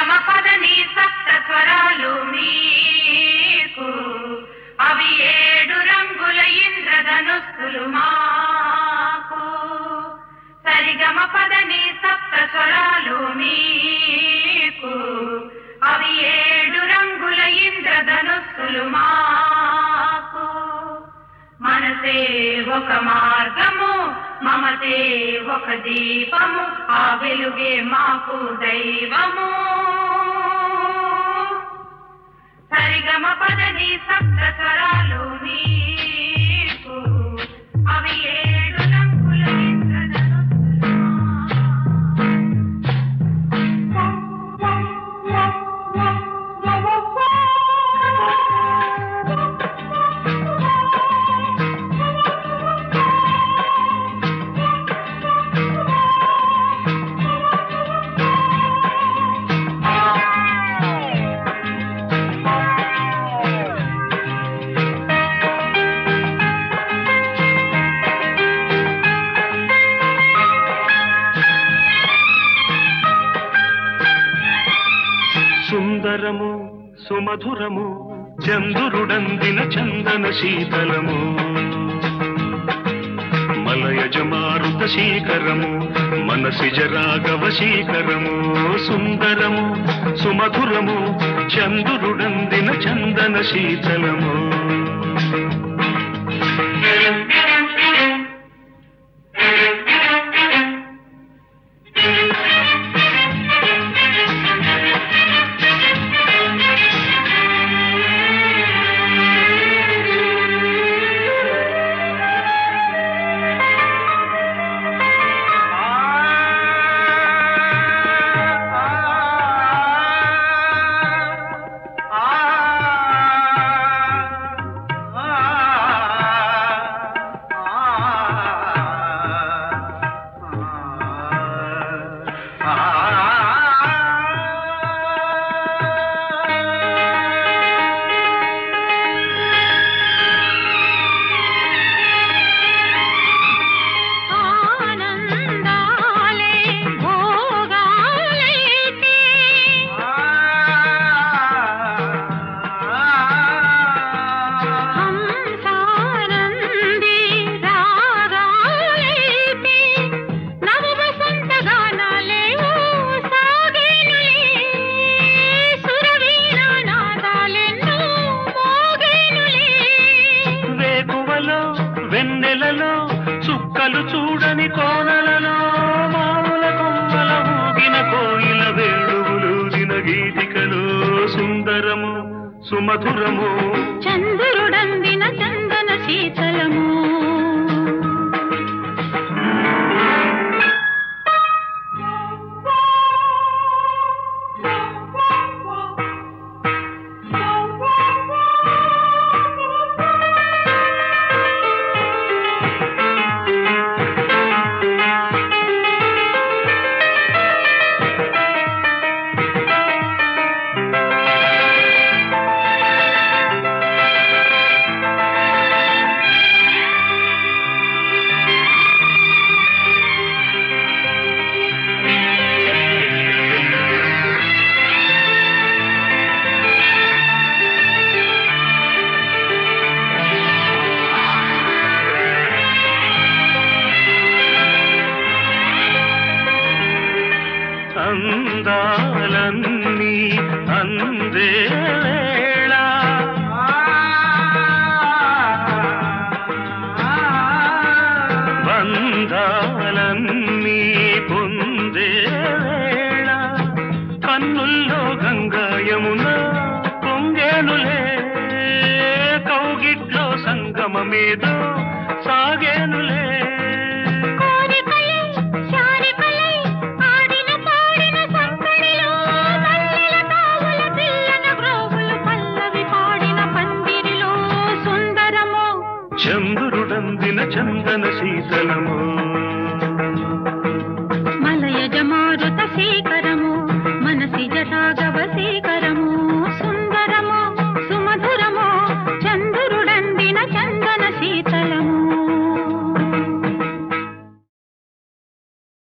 సరిగమ పదని సప్త స్వరాలు మీకు అవి 7 రంగుల ఇంద్రధనుస్సులు మాకు సరిగమ పదని సప్త స్వరాలు మీకు అవి 7 రంగుల ఇంద్రధనుస్సులు మాకు మనసే ఒక మార్గము మమతే ఒక దీపము ఆ వెలుగే మాకు దైవము సరిగమ పదని సప్త స్వరాలు నీకు అవి 7 రంగుల సుందరము సుమధురము చంద్రుడందిన చందన శీతలము మలయజ మారుత శీకరము మనసిజ రాఘవ శీకరము సుందరము సుమధురము చంద్రుడందిన చందన శీతలము వెన్నెలలో చుక్కలు చూడని కోనలలో మాముల కొమ్మల ఊగిన కోయిల వేణువులూదిన గీతికలో సుందరము సుమధురము చంద్రుడందిన చందన శీతలము అందాలన్నీ అందే వేళ బంధాలన్నీ పొందే వేళ కన్నుల్లో గంగా యమున పొంగేనులే కౌగిట్లో సంగమమేదో